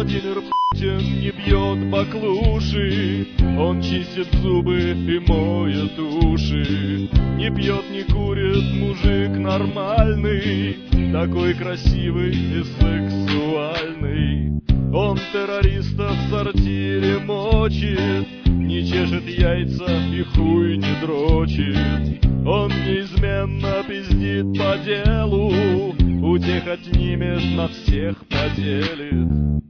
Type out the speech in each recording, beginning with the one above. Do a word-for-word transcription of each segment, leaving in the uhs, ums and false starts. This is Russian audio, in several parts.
Владимир Путин не бьет баклуши, он чистит зубы и моет уши. Не пьет, не курит, мужик нормальный, такой красивый и сексуальный. Он террористов в сортире мочит, не чешет яйца и хуй не дрочит. Он неизменно пиздит по делу, утех отнимет, на всех поделит.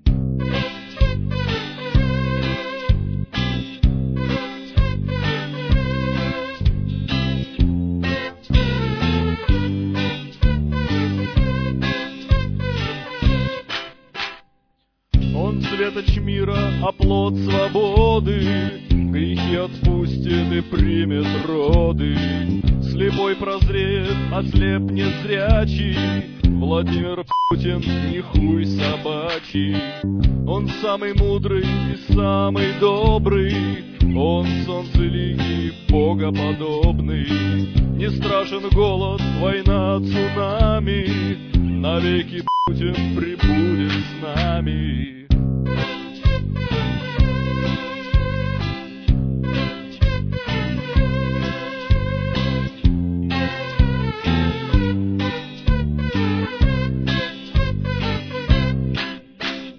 Он светоч мира, оплот свободы, грехи отпустит и примет роды. Слепой прозреет, ослепнет зрячий, Владимир Путин не хуй собачий. Он самый мудрый и самый добрый, он солнцеликий, богоподобный. Не страшен голод, война, цунами, навеки Путин прибудет с нами.